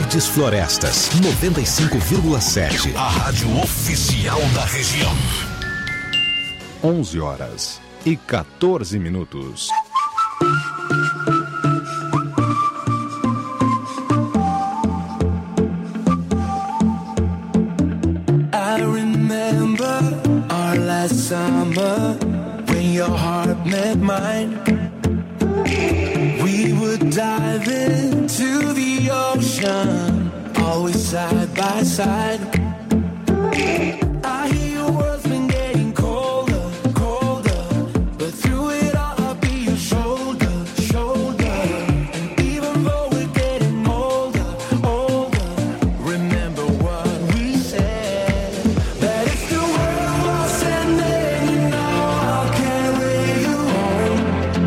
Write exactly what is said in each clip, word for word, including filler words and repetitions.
Verdes Florestas, noventa e cinco vírgula sete. A rádio oficial da região. onze horas e quatorze minutos. I remember our last summer when your heart met mine. We would dive into the ocean, always side by side. I hear your world's been getting colder, colder, but through it all I'll be your shoulder, shoulder. And even though we're getting older, older, remember what we said, that if the world was ending, you know I'll carry you home.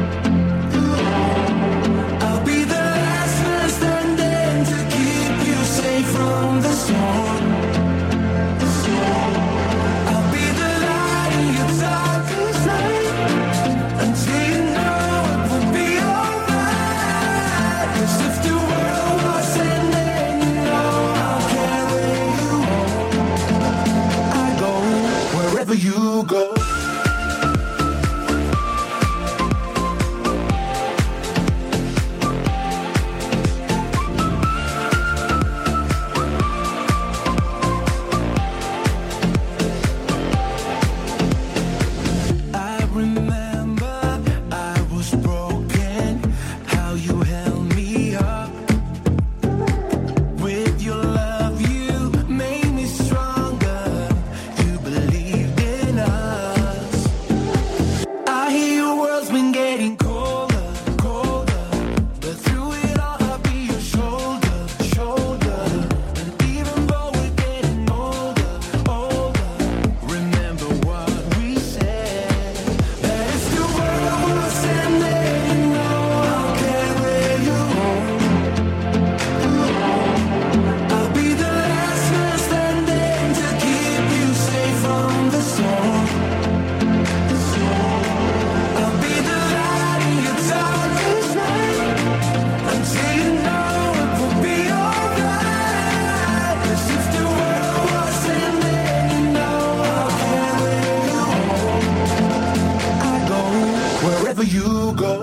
I'll be the last man standing to keep you safe from the storm. You go. I remember I was broken, how you held me up. With your love you made me stronger. You believed in us. I hear your world's been getting colder, colder, but through it all I'll be your shoulder, shoulder. And even though we're getting older, older, remember what we said, that if the world was ending, you know I'll carry you home. I'll be the last man standing to keep you safe from the storm. I'll be the light in your darkest night, until you know it will be alright. 'Cause if the world was ending, you know I'll carry you home. I go wherever you go.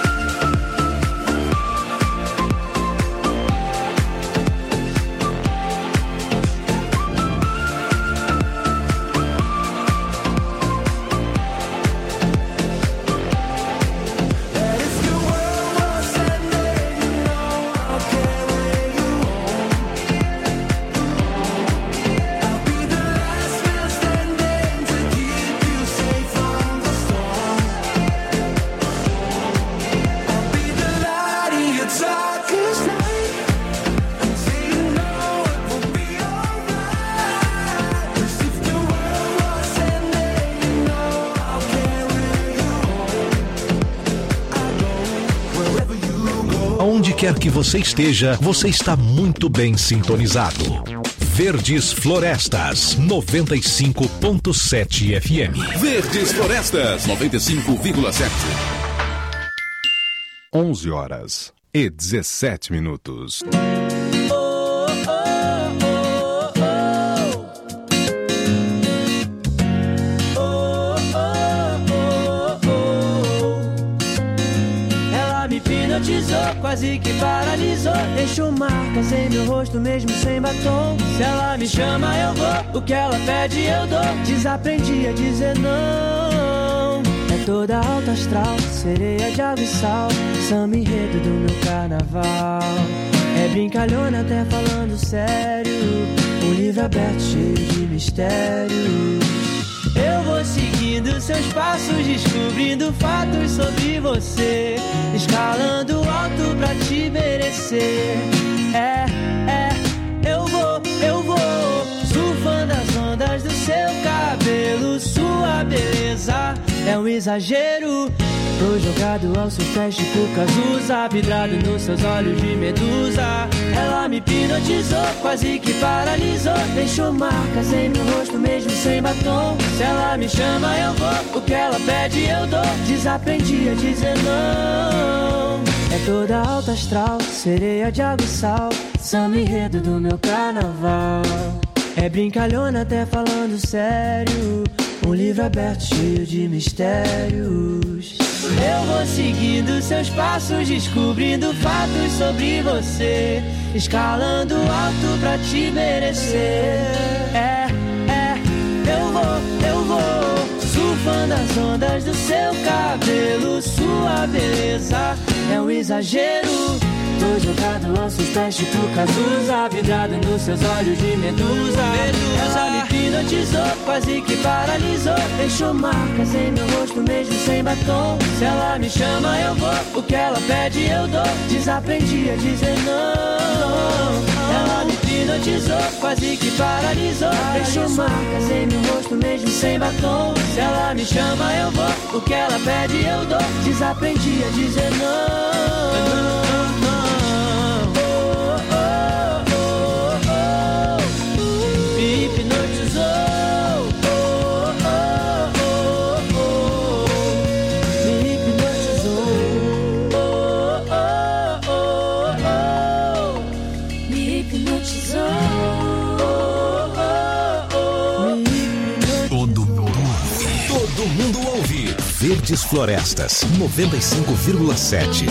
That if the world was ending, you know I'll carry you home. I'll be the last man standing to keep you safe from the storm. I'll be the light in your darkest night, until you know it will be alright. 'Cause if the world was ending, you know I'll carry you home. I go wherever you go. Aonde quer que você esteja, você está muito bem sintonizado. Verdes Florestas, noventa e cinco ponto sete F M. Verdes Florestas, noventa e cinco vírgula sete. onze horas e dezessete minutos. Ela me hipnotizou, quase que paralisou. Deixou marcas em meu rosto mesmo sem batom. Se ela me chama eu vou, o que ela pede eu dou. Desaprendi a dizer não. É toda alta astral, sereia de água e sal, samba enredo do meu carnaval. É brincalhona até falando sério, um livro aberto cheio de mistérios. Eu vou seguindo seus passos, descobrindo fatos sobre você, escalando alto pra te merecer. É, é, eu vou, eu vou, surfando as ondas do seu cabelo. Sua beleza é um exagero. Tô jogado aos seus pés tipo Cazuza, vidrado nos seus olhos de medusa. Ela me hipnotizou, quase que paralisou. Deixou marcas em meu rosto mesmo sem batom. Se ela me chama eu vou, o que ela pede eu dou. Desaprendi a dizer não. É toda alta astral, sereia de água e sal, samba enredo do meu carnaval. É brincalhona até falando sério, um livro aberto cheio de mistérios. Eu vou seguindo seus passos, descobrindo fatos sobre você, escalando alto pra te merecer. É, é, eu vou, eu vou, surfando as ondas do seu cabelo. Sua beleza é um exagero. Tô jogado, lanço os testes pro Cazuza, vidrado nos seus olhos de medusa. Ela me hipnotizou, quase que paralisou, deixou marcas em meu rosto mesmo sem batom. Se ela me chama eu vou, o que ela pede eu dou, desaprendi a dizer não. Ela me hipnotizou, quase que paralisou, deixou marcas em meu rosto mesmo sem batom. Se ela me chama eu vou, o que ela pede eu dou, desaprendi a dizer não. Verdes Florestas, noventa e cinco vírgula sete.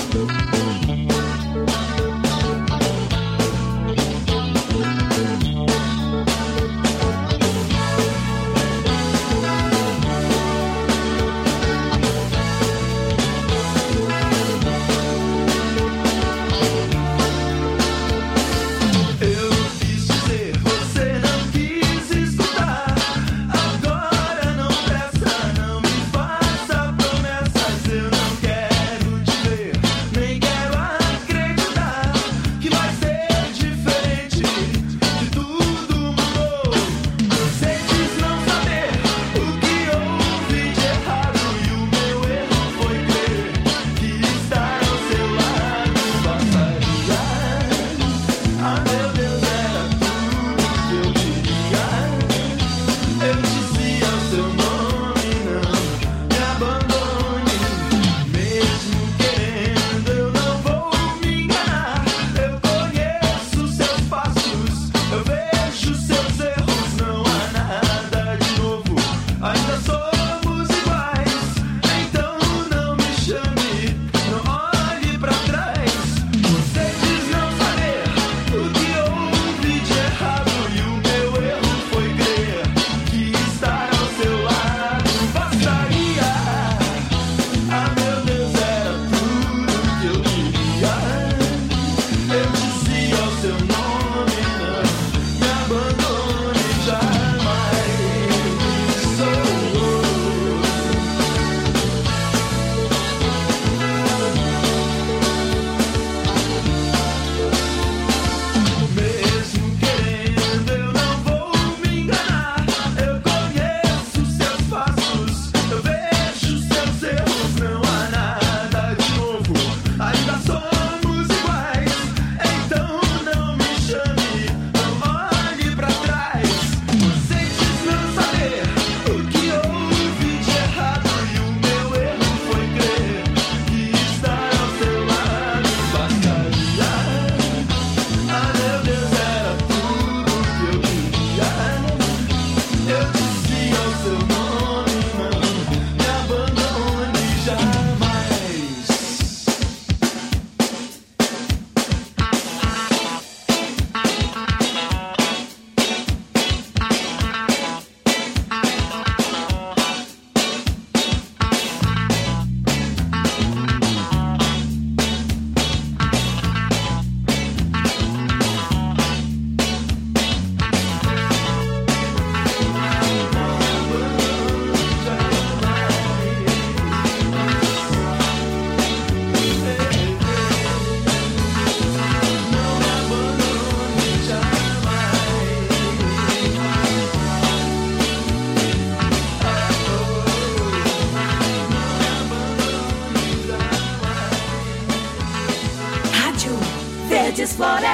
Verdes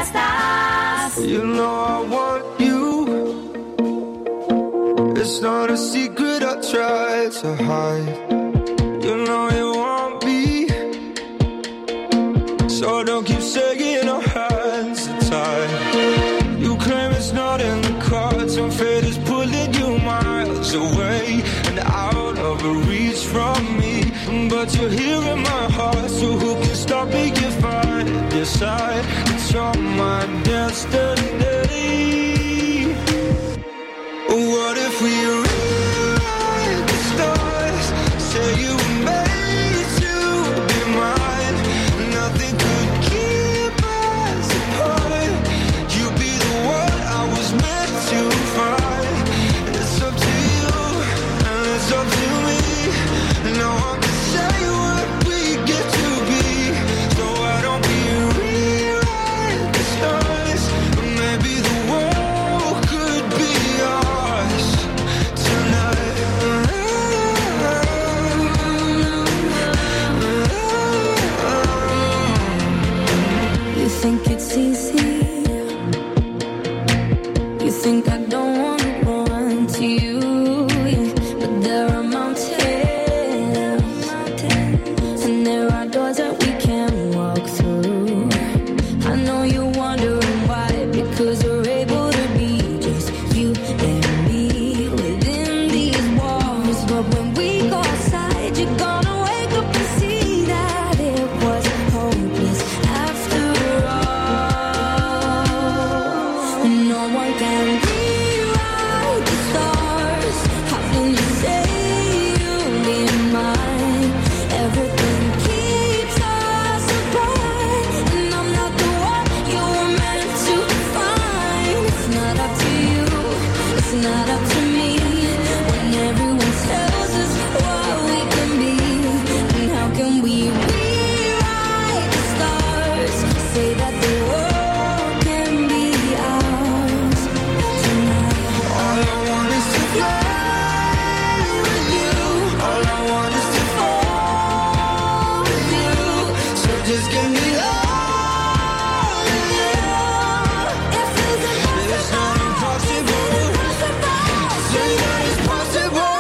Florestas. You know I want you. It's not a secret I try to hide. You know you want me. not in the cards, and fate is pulling you miles away and out of reach from me. But you're here in my heart, so who can stop me if I decide that you're my destiny? What if we rewrite the stars? Say you were made to be mine. Nothing could keep us apart. You'd be the one I was meant to find. It's up to you, and it's up to me. No one can say what we get to be. So why don't we rewrite the stars? Maybe the world could be ours tonight. You think it's easy? You think I don't want to run to you? But there are mountains, and there are doors that we can't walk through. I know you're wondering why, because we're able to be just you and me within these walls. But when we go outside, you're gonna wake up and see that it was hopeless after all. No one can rewrite the stars. How can you say you'll be mine? Everything keeps us apart, and I'm not the one you were meant to find. It's not up to you, it's not up to me. When everyone tells us what we can be, and how can we rewrite the stars? Say that the world can be ours tonight. All I want is to fly with you. All I want is to fall with you. So just give me all of you. It feels It's not impossible. Say that it's possible.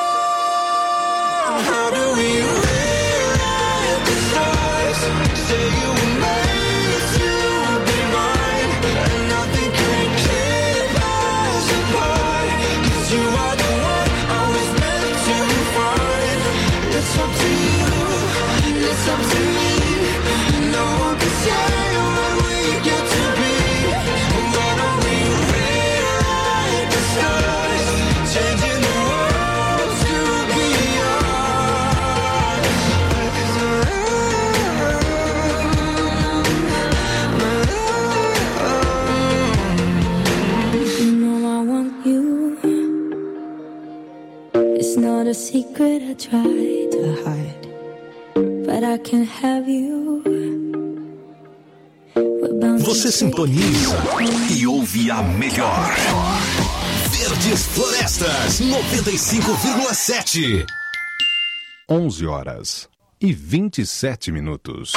How do we rewrite the stars? Say you were made to be mine, and nothing can keep us apart. 'Cause you are the one I was meant to find. It's up to you, it's up to me. No one can say what we get to be. Why don't we rewrite the stars? Changing the world to be You know I want you. It's not a secret I try to hide, but I can have you. We're bound to Você sintoniza e ouve a melhor. Verdes Florestas noventa e cinco vírgula sete. onze horas e vinte e sete minutos.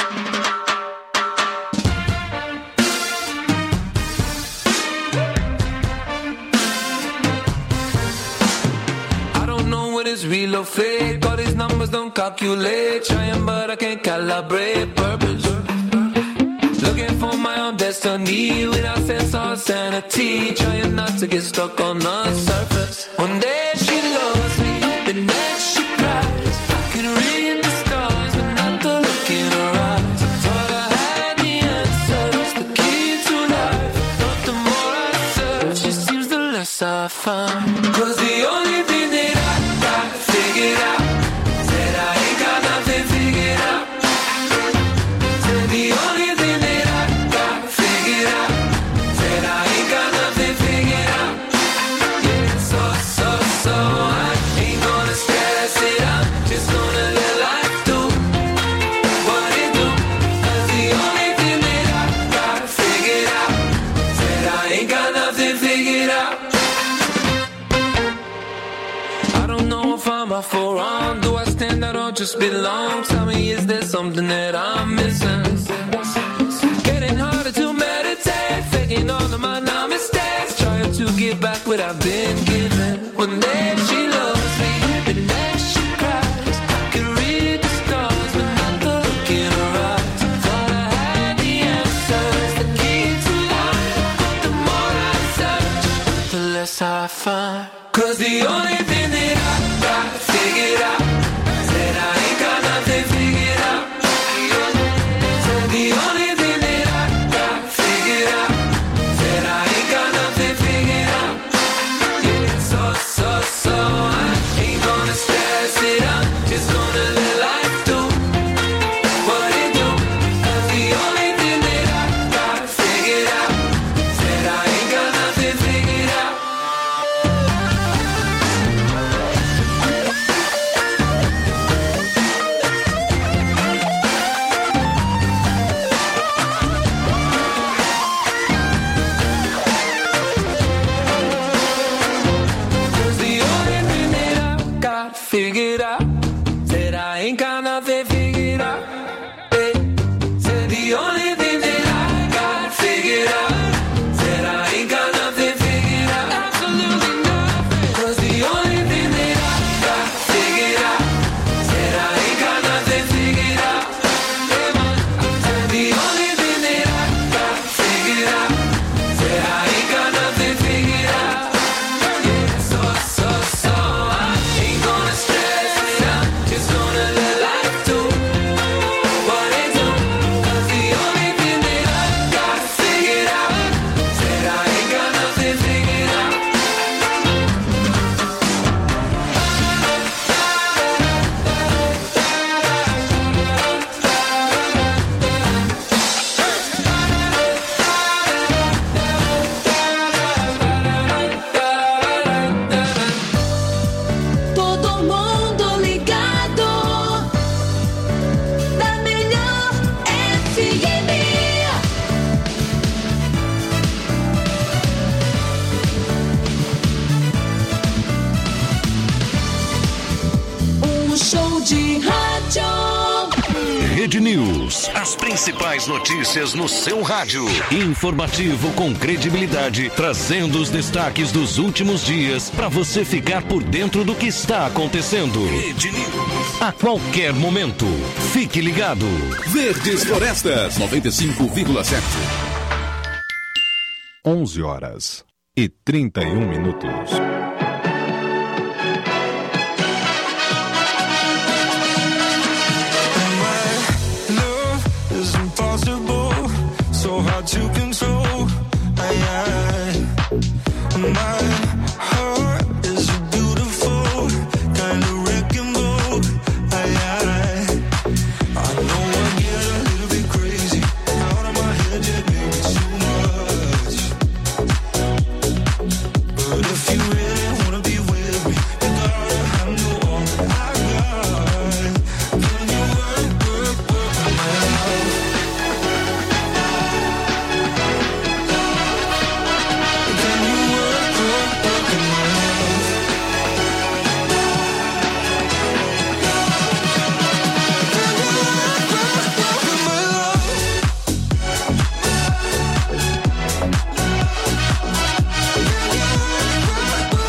I don't know what is real or fake. All these numbers don't calculate. Trying but I can't calibrate purpose. Looking for my own destiny without sense or sanity. Trying not to get stuck on the surface. One day she loves me, the next she cries. I can read the stars but not the look in her eyes. I thought I had the answers, the key to life. But the more I search, it seems the less I find. 'Cause the only thing that I got figured out, said I ain't got nothing figured out. Said the only thing that I got figured out, said I ain't got nothing figured out. Yeah, so, so, so I ain't gonna stress it out. Just gonna let life do what it do. 'Cause the only thing that I got figured out, said I ain't got nothing figured out. I don't know if I'm up or wrong. Do I stand out or just belong? Tell me, is there something that I'm missing? Getting harder to meditate, faking all of my now mistakes, trying to get back what I've been given. One day she loves me, the next she cries. I can read the stars but not the look in her eyes. Thought I had the answers, the key to life. But the more I search, unless I find. Cause the only thing that I got figured out, said I ain't got nothing figured out. Said the only thing that I got figured out, said I ain't got nothing figured out. Yeah, so, so, so I ain't gonna stress it out, just gonna let life do what it do. Cause the only thing that I got figured out, said I ain't got nothing figured out. Cause the only thing that I got figured out, said I ain't got nothing figured out. Hey. Said the only thing that I got figured out, said I ain't got nothing figured out. Absolutely nothing. Cause the only thing that I got figured out, said I ain't got nothing figured out. Hey, man. Said the only thing that I got figured out, said I ain't got nothing figured out. Yeah, so, so, so I ain't gonna stress it out, just gonna let life do what it do. Cause the only thing that I got figured out, said I ain't got nothing figured out. Todo mundo ligado na melhor F M. Um show de rádio. Rede News. As principais notícias no seu rádio. Informativo com credibilidade, trazendo os destaques dos últimos dias para você ficar por dentro do que está acontecendo. Rede News. A qualquer momento. Fique ligado. Verdes Florestas noventa e cinco vírgula sete. onze horas e trinta e um minutos. Love is impossible, so hard to control. I, I, my heart is a beautiful kind of wrecking ball. I, I, I know I get a little bit crazy, out of my head, yeah, baby, too much. But if you really wanna be with me, you gotta handle all that I got. Can you work, work, work my love? Can you work, work, work my love? Can you work, work, work my love? Can you work, work, work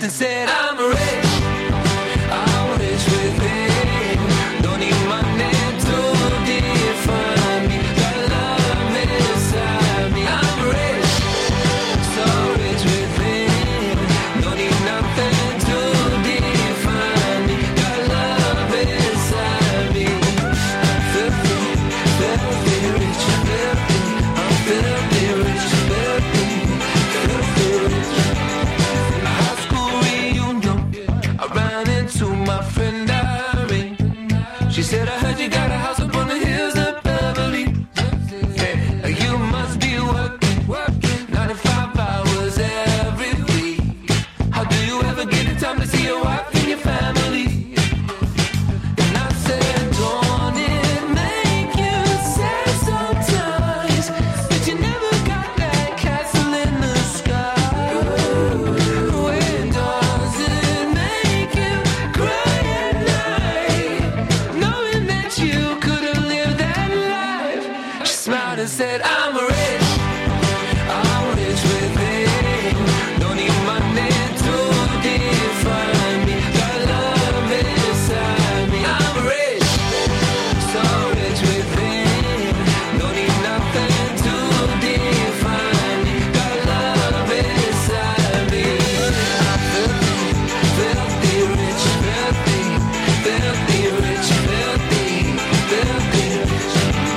and said, I'm rich, I'm rich within. Don't need money to define me. Got love inside me. I'm rich, so rich within. Don't need nothing to define me. Got love inside me. I'm filthy, filthy rich, filthy. I'm filthy rich, filthy, filthy rich. High school reunion, I ran into my friend Irene. She said, I heard you got a house up on the hills of Beverly. Yeah, you must be working, working ninety-five hours every week. How do you ever get the time to see your wife and your family? And I said, don't it make you sad sometimes that you never got that castle in the sky? When does it make you cry at night, knowing that you could have lived that life? She smiled and said, I'm rich, I'm rich within. Don't need money to define me. Got love inside me. I'm rich, so rich within. Don't need nothing to define me. Got love inside me. I'm filthy, filthy rich, filthy, filthy rich, filthy, filthy rich.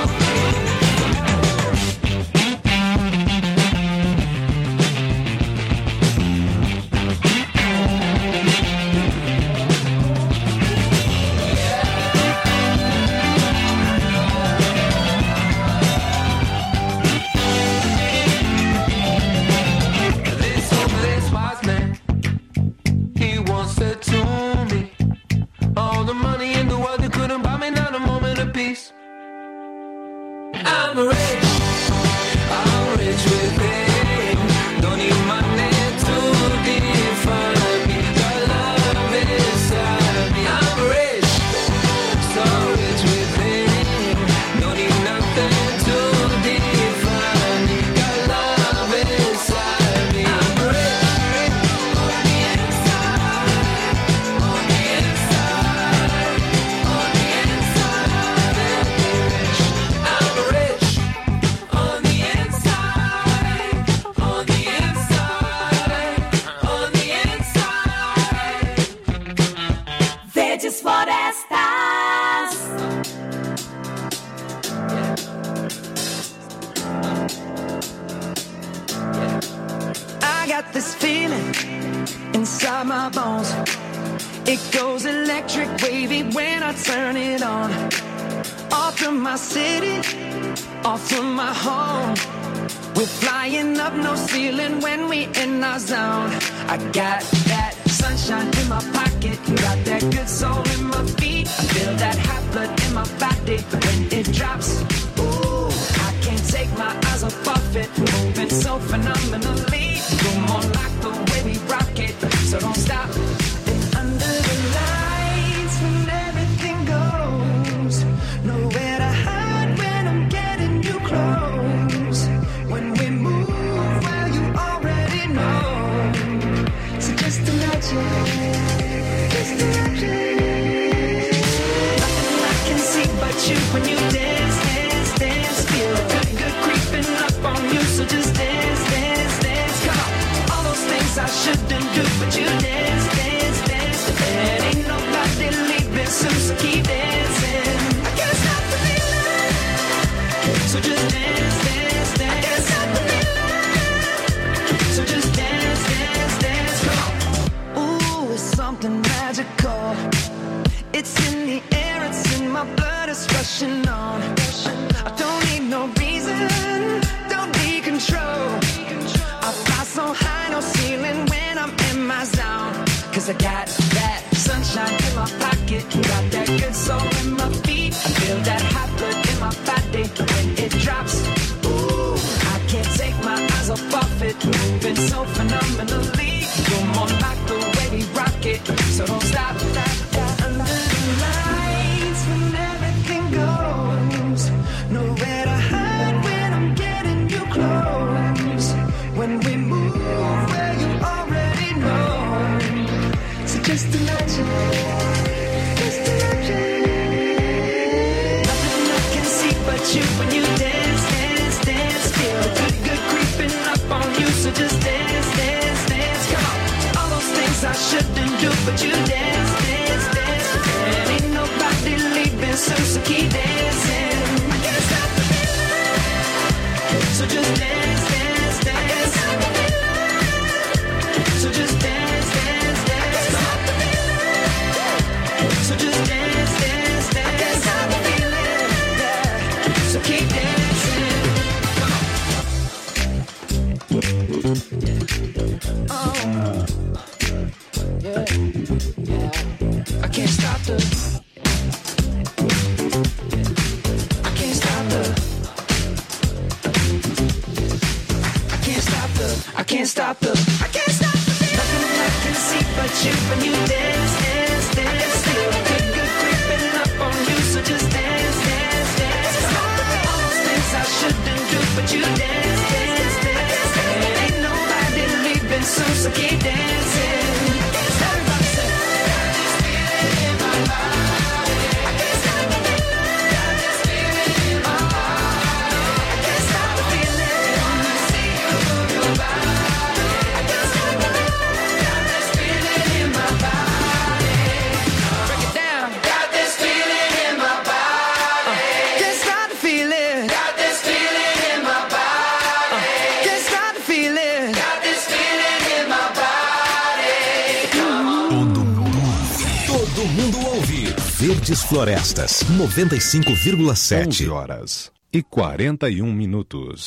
This hopeless wise man, he once said to me, all the money in the world, they couldn't buy me not a moment of peace. I'm rich, I'm rich within. Don't need money to define me. Got love inside me. I'm rich, so rich within. Don't need nothing to define me. Got love inside me. I'm rich, on the inside, on the inside, on the inside. I'm rich, on the inside, on the inside, on the inside. Verdes Florestas. I got this feeling inside my bones. It goes electric wavy when I turn it on. Off from my city, off from my home. We're flying up no ceiling when we in our zone. I got that sunshine in my pocket, got that good soul in my feet. I feel that hot blood in my body when it drops. Ooh, I can't take my eyes off it, moving so phenomenally. Come on, like the way we rock it, so don't stop. And under the lights when everything goes, nowhere to hide when I'm getting you close. When we move, well, you already know. So just imagine, just imagine. Nothing I can see but you when you dance, dance, dance. Feel good, good creeping up on you. So just dance, dance, dance. Come on, all those things I shouldn't do, but you dance, dance, dance. And ain't nobody leaving soon, so keep dancing. I can't stop the feeling, so just dance, dance, dance. I can't stop the feeling, so just dance, dance, dance. Come on. Ooh, it's something magical. It's in the air, it's in my blood, it's rushing on. I don't need no reason, don't need control. I fly so high, no ceiling when I'm in my zone. Cause I got that sunshine in my pocket, got that good soul in my feet. I feel that hot blood in my body when it drops. Ooh, I can't take my eyes off it, moving so phenomenally. You're more like the way we rock it, so don't stop. Under the lights when everything goes, nowhere to hide when I'm getting you close. When we move, well, you already know. option. Just an option. Nothing I can see but you when you dance, dance, dance. Feel the good, good creeping up on you. So just dance, dance, dance. Come on. All those things I shouldn't do, but you dance, dance, dance. And ain't nobody leaving soon, so keep dancing. I can't stop the feeling. So just dance, dance, dance. So just dance, dance, dance. So just dance, dance, dance. I can't stop the feeling. Yeah. So keep dancing. Oh. Yeah. Yeah. I can't stop the. I can't stop the. I can't stop the. I can't stop the. I can't stop the. Nothing I can see but you when you dance, dance, dance. Feel good, good creeping up on you. So just dance, dance, dance. All those things I shouldn't do, but you dance, dance, dance. And ain't nobody leaving soon, so keep dancing. Everybody say, got this feeling in my body. I can't stop the feeling. Got this feeling in my body. I can't stop the feeling. Wanna see you move your body. I can't stop the feeling. Got this feeling in my body. Break it down. Got this feeling in my body. Can't stop the feeling. Got this feeling in my body. Can't stop the feeling. Got this feeling in my body. Come on. Todo mundo ouve. Verdes Florestas, noventa e cinco vírgula sete. onze horas e quarenta e um minutos.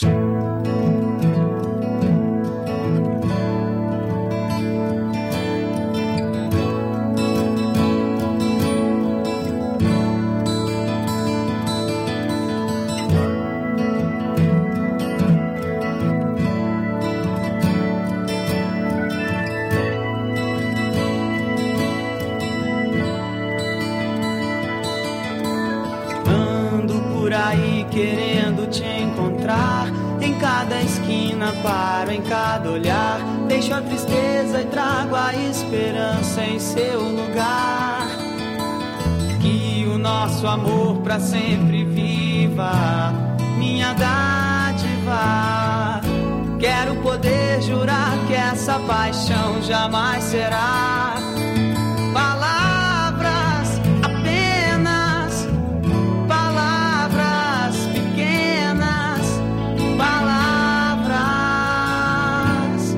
Ando por aí querendo te encontrar. Em cada esquina paro, em cada olhar. Deixo a tristeza e trago a esperança em seu lugar. Que o nosso amor pra sempre viva, minha dádiva. Quero poder jurar que essa paixão jamais será palavras, apenas palavras pequenas, palavras.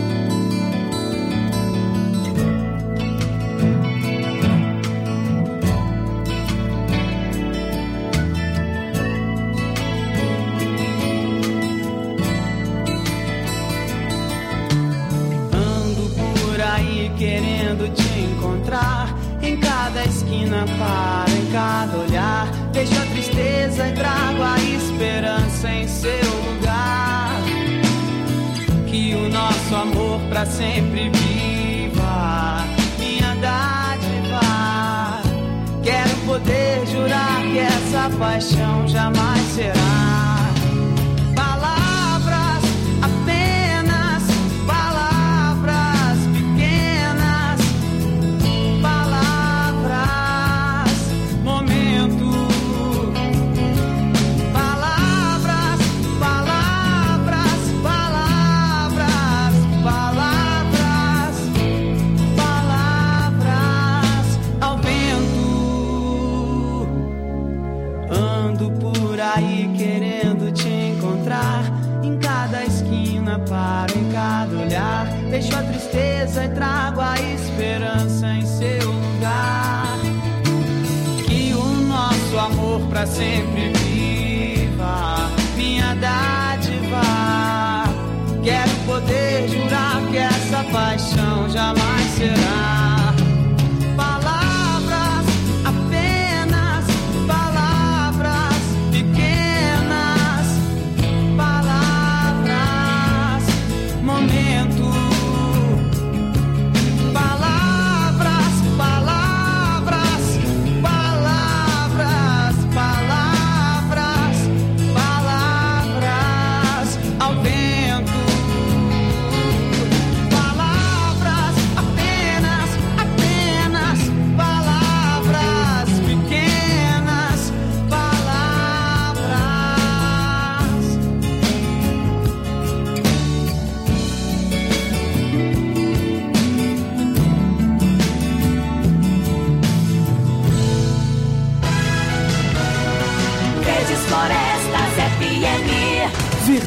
Ando por aí querendo te encontrar. Em cada esquina paro, em cada olhar. Deixo a tristeza e trago a esperança em seu lugar. Que o nosso amor pra sempre viva, minha dádiva. Quero poder jurar que essa paixão jamais será palavras, apenas palavras pequenas, palavras, momento. Palavras, palavras, palavras, palavras, palavras ao vento. Ando por aí querendo te encontrar. Em cada esquina paro, em cada olhar. Deixo a tristeza e trago a esperança em seu lugar. Que o nosso amor pra sempre viva, minha dádiva. Quero poder jurar que essa paixão jamais será palavras, apenas palavras pequenas, palavras, momento. Palavras, palavras, palavras, palavras, palavras ao vento. Palavras, apenas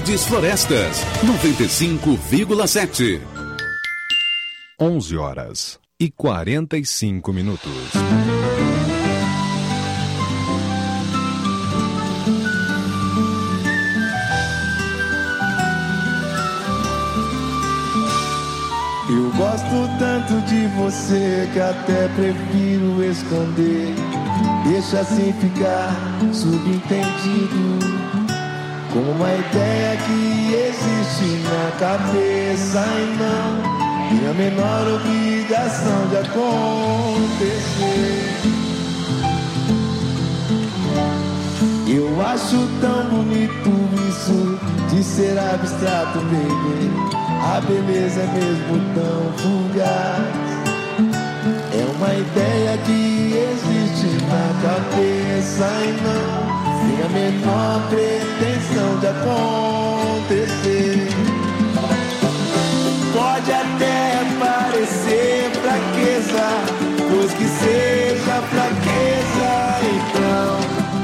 Verdes Florestas, noventa e cinco vírgula sete. onze horas e quarenta e cinco minutos. Eu gosto tanto de você que até prefiro esconder. Deixa assim ficar subentendido, como uma ideia que existe na cabeça e não tem a menor obrigação de acontecer. Eu acho tão bonito isso de ser abstrato, baby. A beleza é mesmo tão fugaz. É uma ideia que existe na cabeça e não tem a menor pretensão de acontecer. Pode até parecer fraqueza, pois que seja fraqueza, então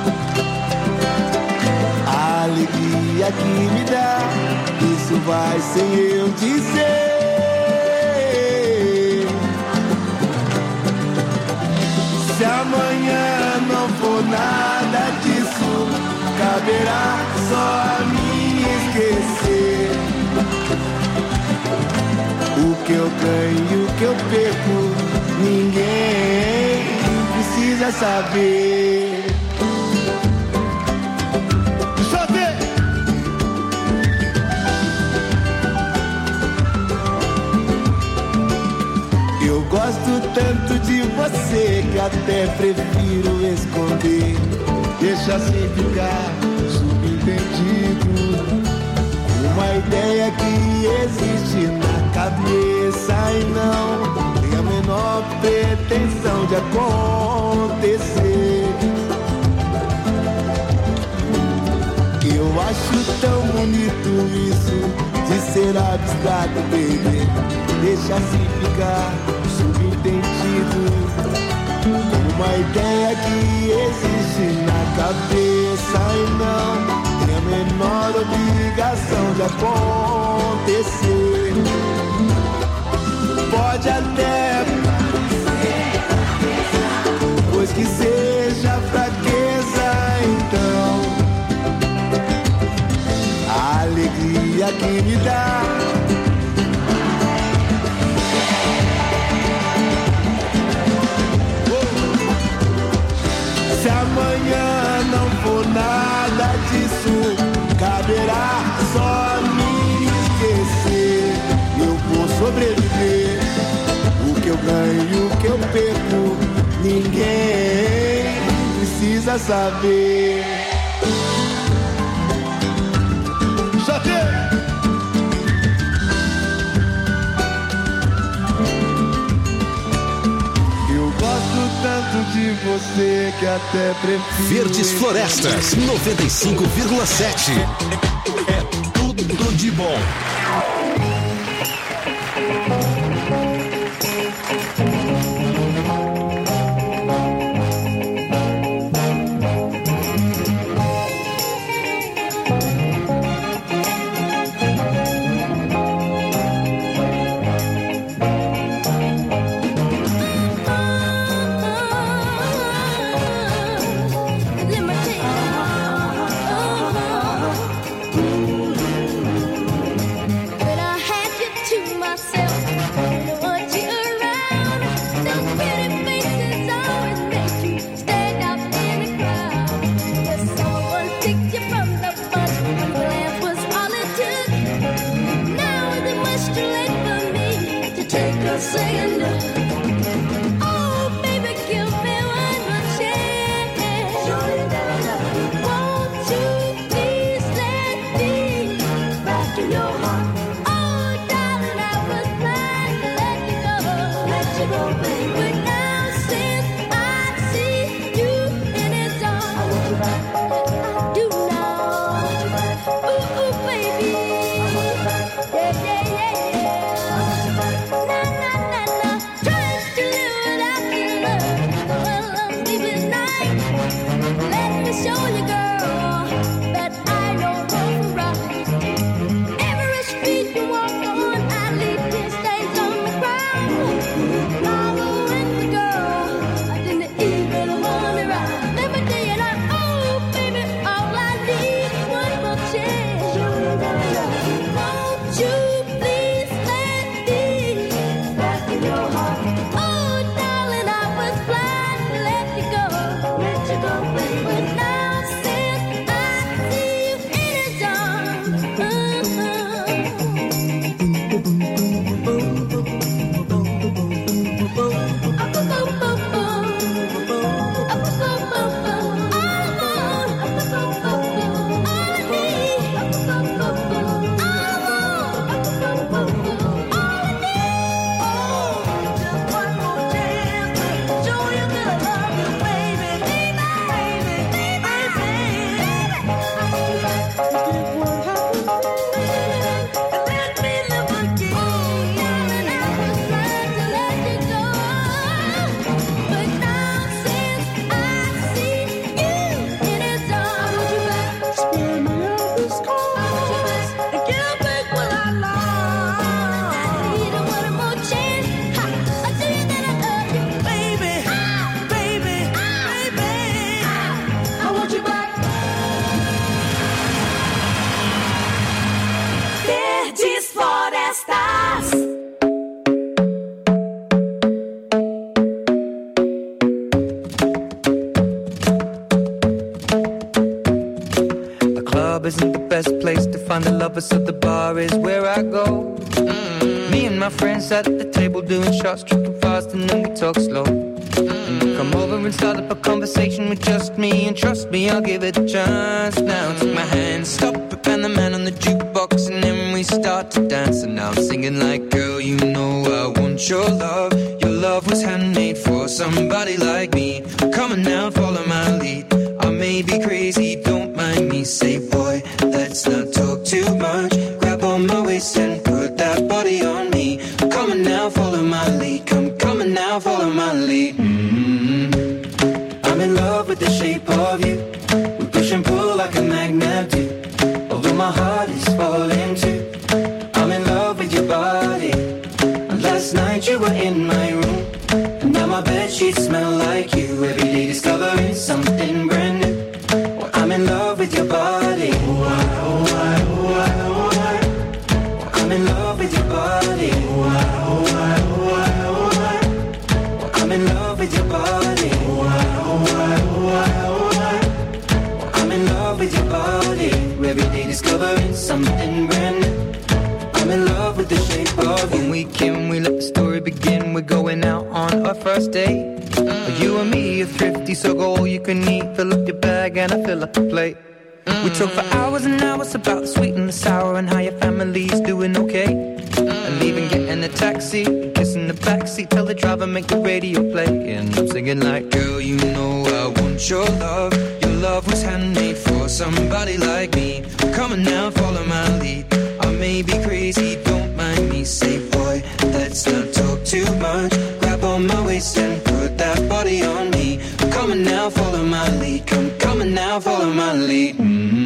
a alegria que me dá, isso vai sem eu dizer. Se amanhã não for nada disso, caberá só a mim esquecer. O que eu ganho e o que eu perco, ninguém precisa saber. Eu gosto tanto de você que até prefiro esconder. Deixa assim ficar subentendido, uma ideia que existe na cabeça e não tem a menor pretensão de acontecer. Eu acho tão bonito isso de ser abstrato, baby. Deixa assim ficar subentendido, uma ideia que existe na cabeça e não tem a menor obrigação de acontecer. Pode até parecer, pois que seja fraqueza, então a alegria que me dá, se amanhã não for nada disso, caberá só me esquecer. Eu vou sobreviver, o que eu ganho e o que eu perco, ninguém precisa saber. Eu gosto tanto de você que até prefiro. Verdes Florestas, noventa e cinco vírgula sete. É tudo de bom. Let me show you, girl, that I know what's right. lovers, so the bar is where I go. Mm. Me and my friends sat at the table doing shots, tripping fast, and then we talk slow. Mm. You come over and start up a conversation with just me, and trust me, I'll give it a chance. Now take my hand, stop it, and the man on the jukebox, and then we start to dance. And now I'm singing like, girl, you know I want your love. Your love was handmade for somebody like me. Come on now, follow my lead. I may be crazy, don't mind me. Say, boy, let's not talk too much. Grab on my waist and put that body on me. Come on now, follow my lead. Come, come on now, follow my lead. Mm-hmm. I'm in love with the shape of you. We push and pull like a magnet do. Although my heart is falling too. I'm in love with your body. And last night you were in my room. And now my bedsheets smell like you. Every day discovering something brand new. Well, I'm in love with your body. Oh, I, oh, I, oh, I, oh, I. Well, I'm in love with your body. Oh, I, oh, I, oh, I, oh, I. Well, I'm in love with your body. Oh, I, oh, I, oh, I, oh, I. Well, I'm in love with your body. Every day discovering something brand new. I'm in love with the shape of you. When we can, we let the story begin. We're going out on our first date. Mm. You and me are thrifty, so go all you can eat. Fill up your bag and I fill up the plate. Mm. We talk for hours and hours about the sweet and the sour and how your family's doing okay. Mm. And leaving, getting a taxi, kissing the backseat, tell the driver make the radio play. And I'm singing like, girl, you know I want your love. Your love was handmade for somebody like me. Come on now, follow my lead. I may be crazy, don't mind me. Say, boy, let's not talk too much. Grab on my waist and put that body on me. Come on now, follow my lead. Come, come on now, follow my lead.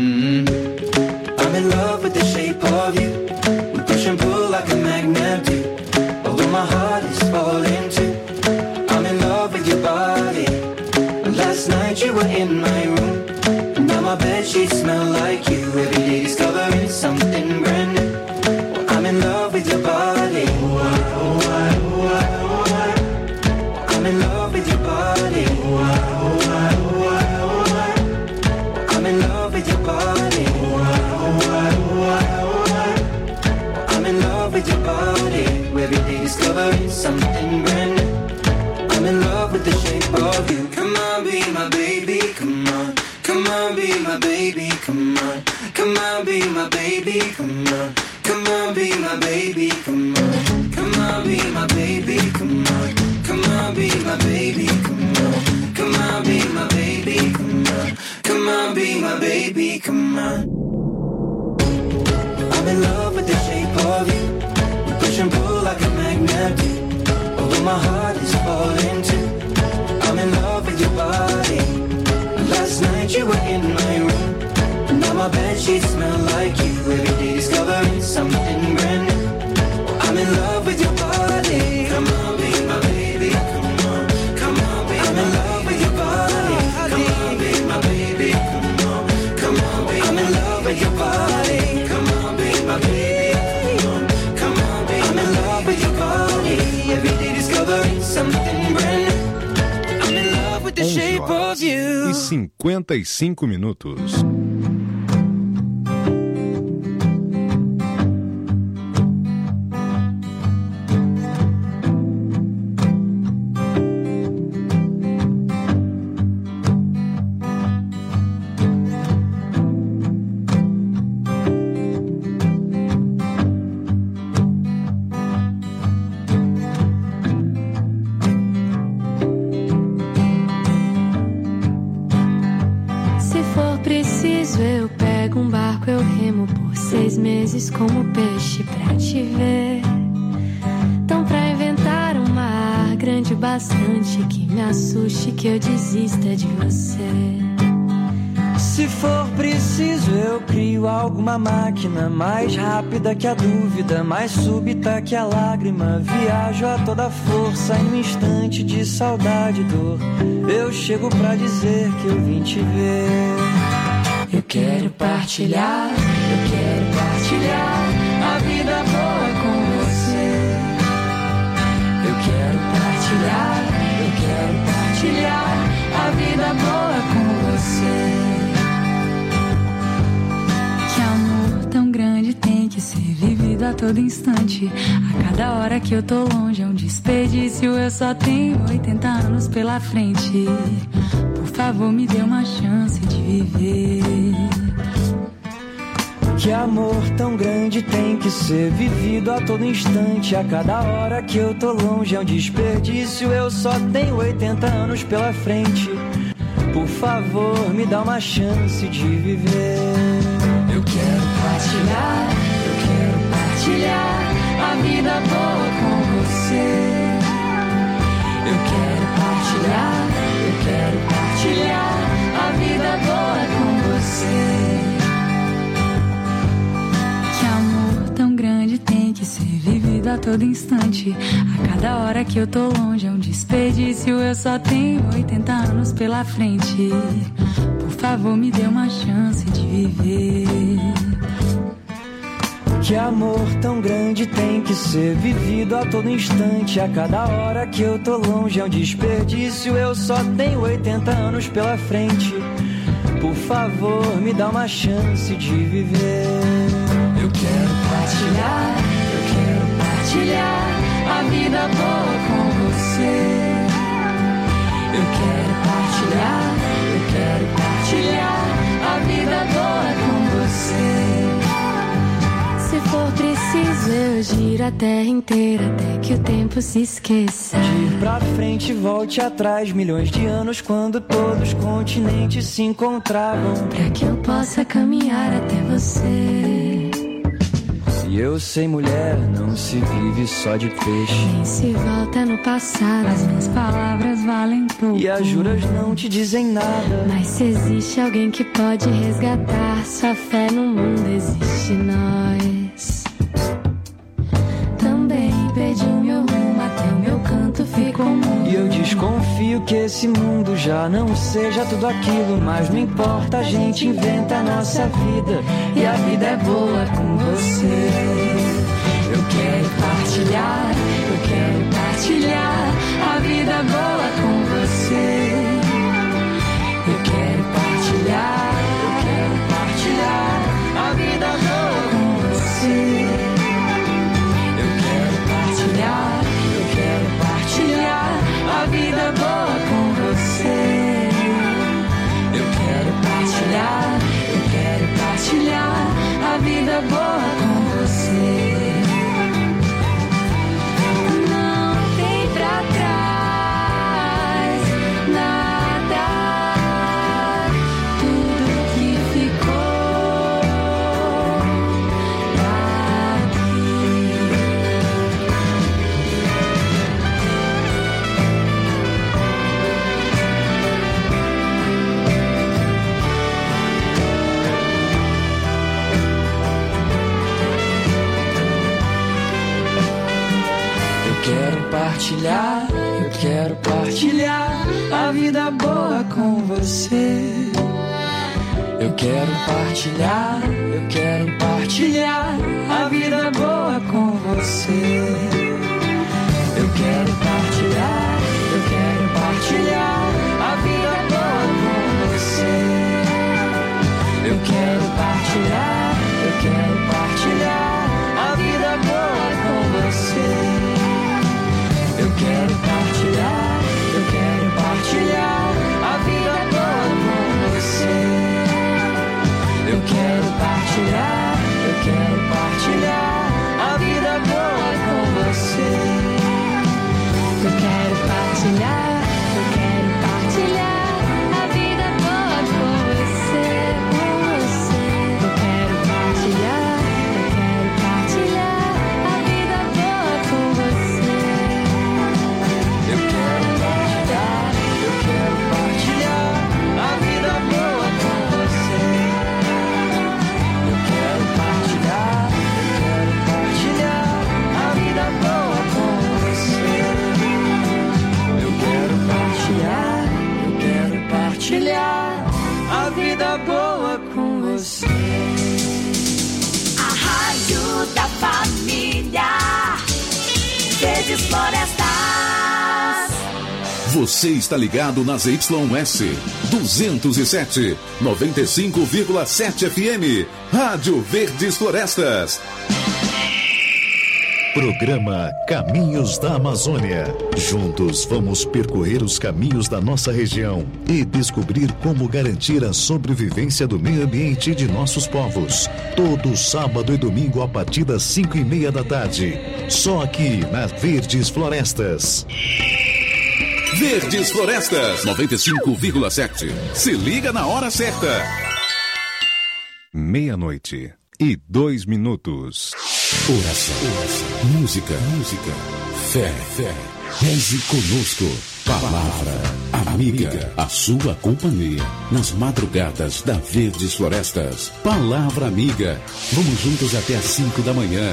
Mm-hmm. I'm in love with the shape of you. We push and pull like a magnet do. Although my heart is falling too. I'm in love with your body. Last night you were in my room. And now my bedsheets smell like you. Every day discovering something brand new. Well, I'm in love with your body. Oh, I, oh, I, oh, I, oh, I. I'm in love with your body. Oh, I, oh, I, oh, I, oh, I. I'm in love with your body. Oh, I, oh, I, oh, I, oh, I. I'm in love with your body. Every day discovering something brand new. I'm in love with the shape of you. Come on, be my baby, come on. Come on, be my baby, come on. Come on, be my baby, come on. Come on, be my baby, come on. Come on, be my baby, come on. Come on, be my baby, come on. Come on, be my baby, come on. Come on, be my baby, come on. I'm in love with the shape of you. We push and pull like a magnet do. Although my heart is falling too. I'm in love with your body. Last night you were in my room. And now my bedsheets smell like you. Every day discovering something brand new. I'm in love with your body. Come on, be my baby. Come on, come on, be I'm in love with your body. Come on, be my baby. Come on, come on, be I'm in love with your body. Come on, be my baby. Come on, come on, be I'm in love with your body. Every day discovering something brand new. onze horas e cinquenta e cinco minutos. Como peixe pra te ver. Então pra inventar um mar grande bastante que me assuste, que eu desista de você. Se for preciso eu crio alguma máquina mais rápida que a dúvida, mais súbita que a lágrima. Viajo a toda força em um instante de saudade e dor. Eu chego pra dizer que eu vim te ver. Eu quero partilhar, eu quero partilhar a vida boa com você. Eu quero partilhar, eu quero partilhar a vida boa com você. Que amor tão grande todo instante. A cada hora que eu tô longe é um desperdício. Eu só tenho oitenta anos pela frente. Por favor, me dê uma chance de viver. Que amor tão grande tem que ser vivido a todo instante. A cada hora que eu tô longe é um desperdício. Eu só tenho oitenta anos pela frente. Por favor, me dá uma chance de viver. Eu quero partilhar, eu quero partilhar a vida boa com você. Eu quero partilhar, eu quero partilhar a vida boa com você. Que amor tão grande tem que ser vivido a todo instante. A cada hora que eu tô longe é um desperdício. Eu só tenho oitenta anos pela frente. Por favor, me dê uma chance de viver. Que amor tão grande tem que ser vivido a todo instante. A cada hora que eu tô longe é um desperdício. Eu só tenho oitenta anos pela frente. Por favor, me dá uma chance de viver. Eu quero partilhar, eu quero partilhar a vida boa com você. Eu quero partilhar, eu quero partilhar a vida boa com você. Se for preciso, eu giro a terra inteira até que o tempo se esqueça. De pra frente, volte atrás, milhões de anos quando todos os continentes se encontravam. Pra que eu possa caminhar até você. E eu sei, mulher, não se vive só de peixe. Nem se volta no passado, as minhas palavras valem pouco. E as juras não te dizem nada. Mas se existe alguém que pode resgatar sua fé no mundo, existe nós. Também perdi o meu rumo, até o meu canto ficou mudo. E eu desconfio que esse mundo já não seja tudo aquilo. Mas não importa, a gente inventa a nossa vida. E a vida é boa com você. Eu quero partilhar, eu quero partilhar a vida boa com você. Eu quero partilhar, eu quero partilhar a vida boa com você. Eu quero partilhar, eu quero partilhar a vida boa com você. Eu quero partilhar, eu quero partilhar a vida boa com você. Não tem pra trás nada, tudo que ficou aqui. Eu quero partilhar, eu quero partilhar a vida boa com você. Eu quero partilhar, eu quero partilhar a vida boa com você. Eu quero partilhar, eu quero partilhar a vida boa com você. Eu quero partilhar, eu quero partilhar a vida boa com você. Eu quero partilhar, eu quero partilhar a vida boa com você. Eu quero partilhar, eu quero partilhar a vida boa com você. Eu quero partilhar, eu quero partilhar a vida boa com você, com você. Eu quero partilhar, eu quero partilhar a vida boa com você. Eu quero partilhar, eu quero partilhar a vida boa com você. Eu quero partilhar, eu quero partilhar a vida boa com você. Eu quero partilhar, eu quero partilhar a vida boa com você. A rádio da família. Verdes Florestas. Você está ligado nas Y S duzentos e sete, noventa e cinco vírgula sete F M. Rádio Verdes Florestas. Programa Caminhos da Amazônia. Juntos vamos percorrer os caminhos da nossa região e descobrir como garantir a sobrevivência do meio ambiente de nossos povos. Todo sábado e domingo a partir das cinco e meia da tarde. Só aqui na Verdes Florestas. Verdes Florestas noventa e cinco vírgula sete. Se liga na hora certa. Meia-noite e dois minutos. Oração, oração, música, música, fé, fé. Reze conosco. Palavra amiga, a sua companhia nas madrugadas da Verdes Florestas. Palavra amiga. Vamos juntos até às cinco da manhã.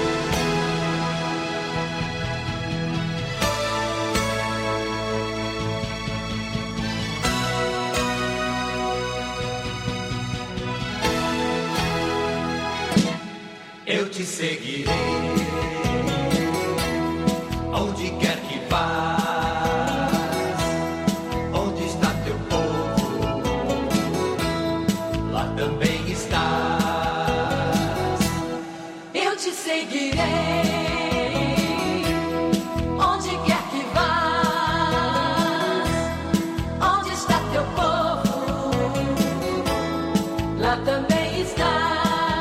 Eu te seguirei, onde quer que vás, onde está teu povo, lá também estás. Eu te seguirei, onde quer que vás, onde está teu povo, lá também estás.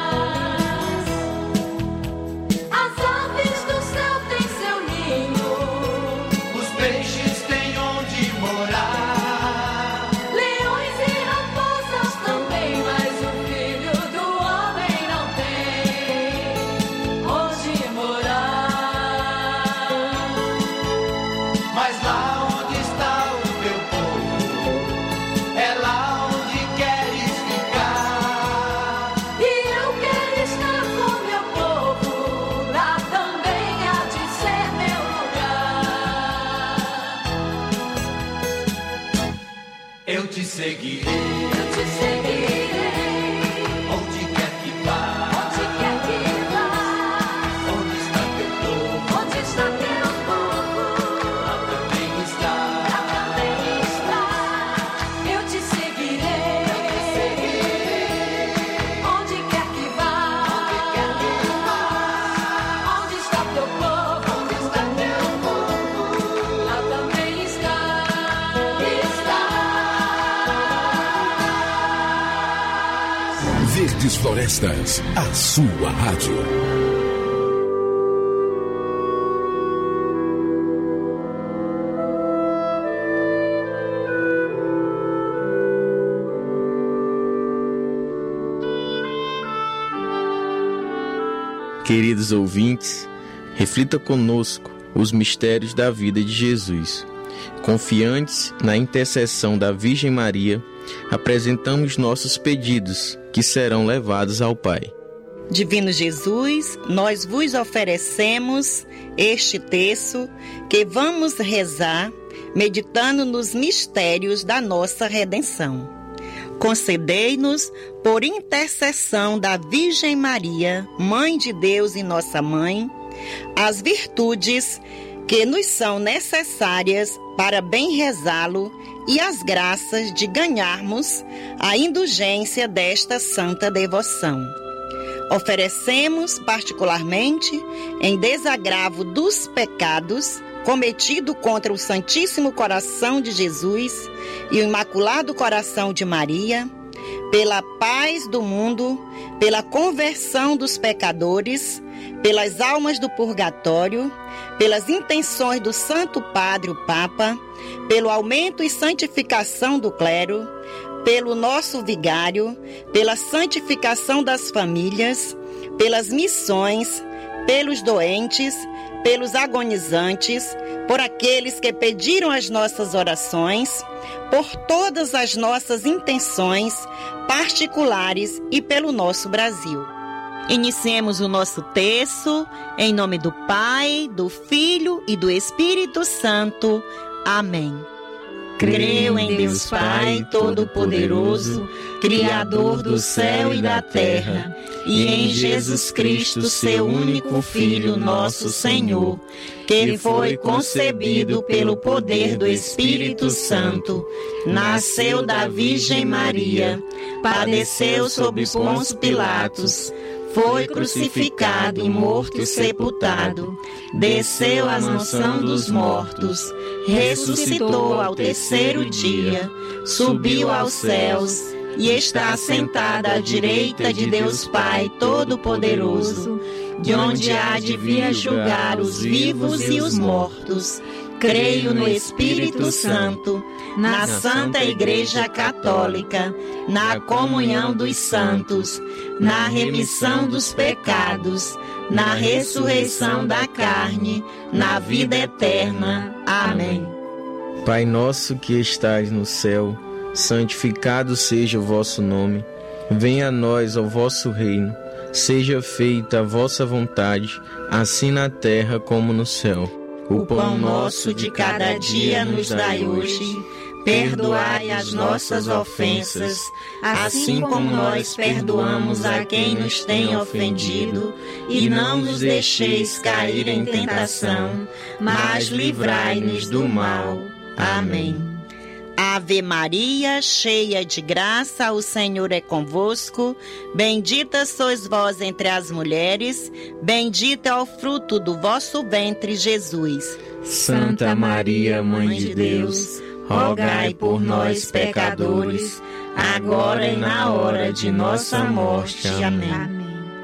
Seguirei, eu te seguirei, onde quer que vá, onde quer que vá, onde está teu povo, onde está teu povo, lá também está, lá também está. Eu te seguirei, eu te seguirei, onde quer que vá, onde quer que vá, onde está teu povo, onde está teu povo, lá também está, está. Verdes Florestas, a sua rádio. Queridos ouvintes, reflita conosco os mistérios da vida de Jesus. Confiantes na intercessão da Virgem Maria, apresentamos nossos pedidos, que serão levados ao Pai. Divino Jesus, nós vos oferecemos este terço que vamos rezar, meditando nos mistérios da nossa redenção. Concedei-nos, por intercessão da Virgem Maria, Mãe de Deus e nossa Mãe, as virtudes que nos são necessárias para bem rezá-lo e as graças de ganharmos a indulgência desta santa devoção. Oferecemos particularmente, em desagravo dos pecados cometido contra o Santíssimo Coração de Jesus e o Imaculado Coração de Maria, pela paz do mundo, pela conversão dos pecadores, pelas almas do purgatório, pelas intenções do Santo Padre, o Papa, pelo aumento e santificação do clero, pelo nosso vigário, pela santificação das famílias, pelas missões, pelos doentes, pelos agonizantes, por aqueles que pediram as nossas orações, por todas as nossas intenções particulares e pelo nosso Brasil. Iniciemos o nosso terço, em nome do Pai, do Filho e do Espírito Santo. Amém. Creio em Deus Pai Todo-Poderoso, Criador do céu e da terra, e em Jesus Cristo, seu único Filho, nosso Senhor, que foi concebido pelo poder do Espírito Santo, nasceu da Virgem Maria, padeceu sob Pôncio Pilatos, foi crucificado e morto e sepultado, desceu à mansão dos mortos, ressuscitou ao terceiro dia, subiu aos céus e está sentado à direita de Deus Pai Todo-Poderoso, de onde há de vir julgar os vivos e os mortos. Creio no Espírito Santo, na Santa Igreja Católica, na comunhão dos santos, na remissão dos pecados, na ressurreição da carne, na vida eterna. Amém. Pai nosso que estais no céu, santificado seja o vosso nome. Venha a nós o vosso reino. Seja feita a vossa vontade, assim na terra como no céu. O pão nosso de cada dia nos dai hoje. Perdoai as nossas ofensas, assim como nós perdoamos a quem nos tem ofendido. E não nos deixeis cair em tentação, mas livrai-nos do mal. Amém. Ave Maria, cheia de graça, o Senhor é convosco. Bendita sois vós entre as mulheres, bendito é o fruto do vosso ventre, Jesus. Santa Maria, Mãe de Deus, rogai por nós, pecadores, agora e na hora de nossa morte. Amém.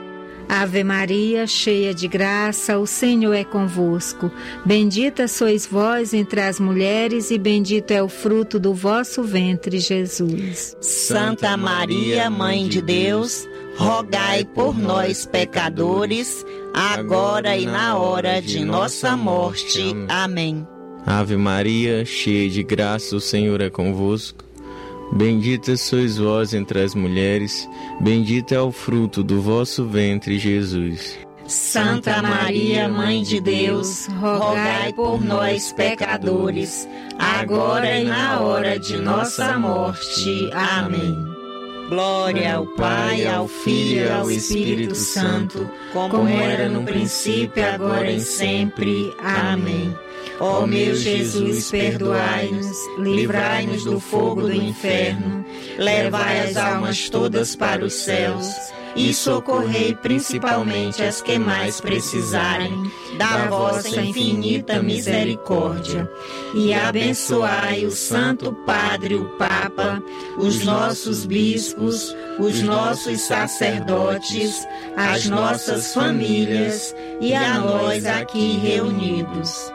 Ave Maria, cheia de graça, o Senhor é convosco. Bendita sois vós entre as mulheres e bendito é o fruto do vosso ventre, Jesus. Santa Maria, Mãe de Deus, rogai por nós, pecadores, agora e na hora de nossa morte. Amém. Ave Maria, cheia de graça, o Senhor é convosco. Bendita sois vós entre as mulheres, bendito é o fruto do vosso ventre, Jesus. Santa Maria, Mãe de Deus, rogai por nós, pecadores, agora e na hora de nossa morte. Amém. Glória ao Pai, ao Filho e ao Espírito Santo, como era no princípio, agora e sempre. Amém. Ó meu Jesus, perdoai-nos, livrai-nos do fogo do inferno, levai as almas todas para os céus e socorrei principalmente as que mais precisarem da vossa infinita misericórdia. E abençoai o Santo Padre, o Papa, os nossos bispos, os nossos sacerdotes, as nossas famílias e a nós aqui reunidos.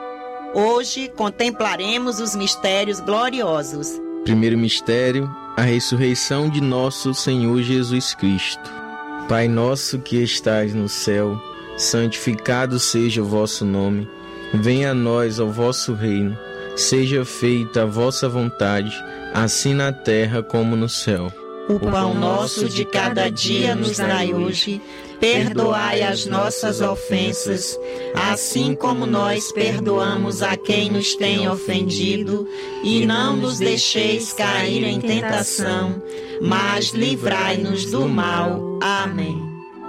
Hoje contemplaremos os mistérios gloriosos. Primeiro mistério, a ressurreição de nosso Senhor Jesus Cristo. Pai nosso que estais no céu, santificado seja o vosso nome. Venha a nós o vosso reino. Seja feita a vossa vontade, assim na terra como no céu. O pão nosso de cada dia nos dai hoje. Perdoai as nossas ofensas, assim como nós perdoamos a quem nos tem ofendido, e não nos deixeis cair em tentação, mas livrai-nos do mal. Amém.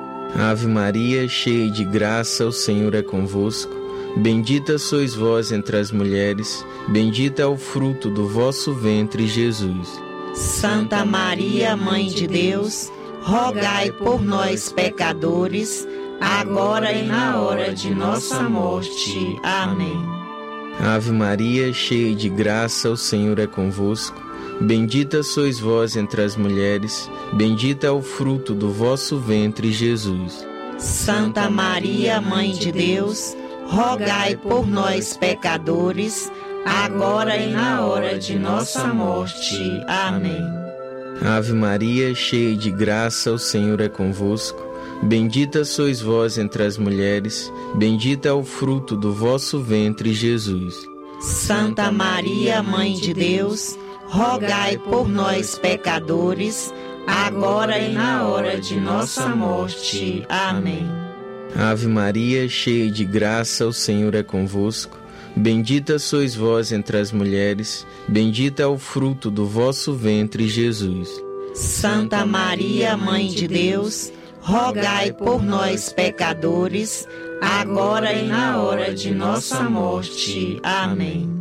Ave Maria, cheia de graça, o Senhor é convosco. Bendita sois vós entre as mulheres, bendito é o fruto do vosso ventre, Jesus. Santa Maria, Mãe de Deus, rogai por nós, pecadores, agora e na hora de nossa morte. Amém. Ave Maria, cheia de graça, o Senhor é convosco. Bendita sois vós entre as mulheres, bendito é o fruto do vosso ventre, Jesus. Santa Maria, Mãe de Deus, rogai por nós, pecadores, agora e na hora de nossa morte. Amém. Ave Maria, cheia de graça, o Senhor é convosco. Bendita sois vós entre as mulheres, bendito é o fruto do vosso ventre, Jesus. Santa Maria, Mãe de Deus, rogai por nós, pecadores, agora e na hora de nossa morte. Amém. Ave Maria, cheia de graça, o Senhor é convosco. Bendita sois vós entre as mulheres, bendito é o fruto do vosso ventre, Jesus. Santa Maria, Mãe de Deus, rogai por nós, pecadores, agora e na hora de nossa morte. Amém.